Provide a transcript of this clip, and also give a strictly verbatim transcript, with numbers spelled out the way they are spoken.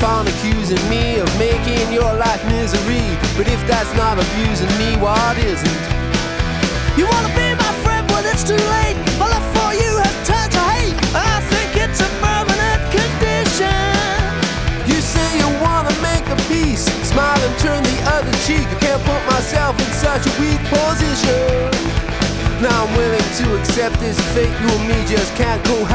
on accusing me of making your life misery. But if that's not abusing me, what isn't? You wanna be my friend, but it's too late. My love for you has turned to hate, and I think it's a permanent condition. You say you wanna make a peace, smile and turn the other cheek. I can't put myself in such a weak position. Now I'm willing to accept this fate. You and me just can't go